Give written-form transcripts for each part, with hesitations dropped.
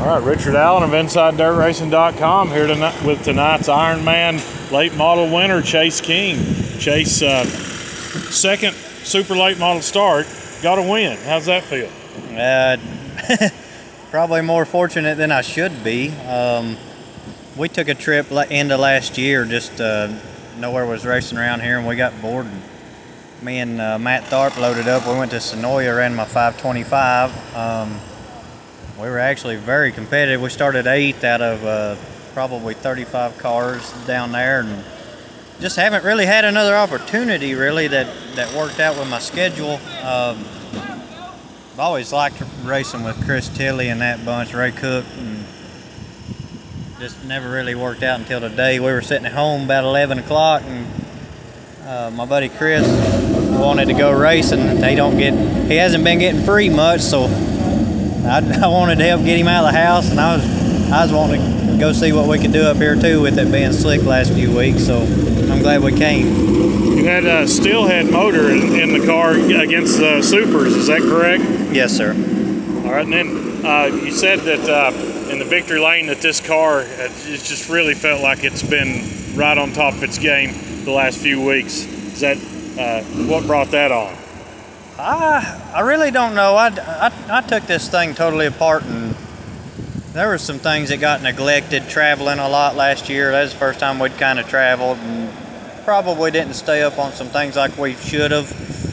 All right, Richard Allen of InsideDirtRacing.com here tonight with tonight's Ironman late model winner, Chase King. Chase, second super late model start, got a win. How's that feel? Probably more fortunate than I should be. We took a trip end of last year, just nowhere was racing around here, and we got bored. And me and Matt Tharp loaded up. We went to Sonoya, ran my 525. We were actually very competitive. We started 8th out of probably 35 cars down there, and just haven't really had another opportunity really that worked out with my schedule. I've always liked racing with Chris Tilley and that bunch, Ray Cook, and just never really worked out until today. We were sitting at home about 11 o'clock, and my buddy Chris wanted to go racing. He hasn't been getting free much, so I wanted to help get him out of the house, and I was wanting to go see what we could do up here too with it being slick last few weeks, so I'm glad we came. You had a Steelhead motor in the car against the Supers, is that correct? Yes, sir. All right, and then you said that in the victory lane that this car, it just really felt like it's been right on top of its game the last few weeks. Is that what brought that on? I really don't know. I took this thing totally apart, and there were some things that got neglected traveling a lot last year. That was the first time we'd kind of traveled, and probably didn't stay up on some things like we should have.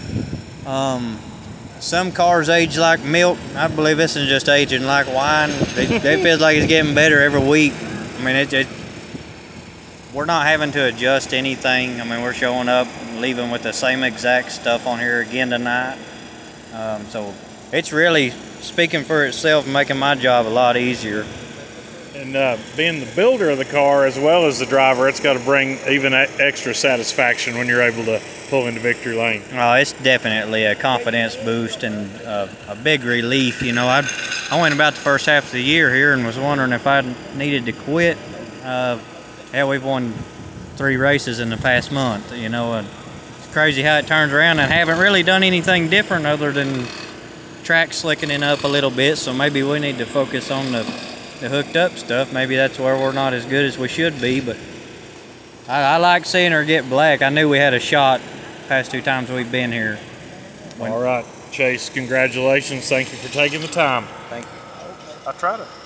Some cars age like milk. I believe this is just aging like wine. It feels like it's getting better every week. I mean, we're not having to adjust anything. I mean, we're showing up and leaving with the same exact stuff on here again tonight. So it's really speaking for itself, making my job a lot easier. And being the builder of the car as well as the driver, it's got to bring even extra satisfaction when you're able to pull into victory lane. Oh, it's definitely a confidence boost and a big relief. You know, I went about the first half of the year here and was wondering if I needed to quit. Hell, we've won 3 races in the past month. You know, it's crazy how it turns around, and haven't really done anything different other than track slickening up a little bit. So maybe we need to focus on the hooked up stuff. Maybe that's where we're not as good as we should be, but I like seeing her get black. I knew we had a shot past 2 times we've been here. All right, Chase, congratulations. Thank you for taking the time. Thank you. I try to.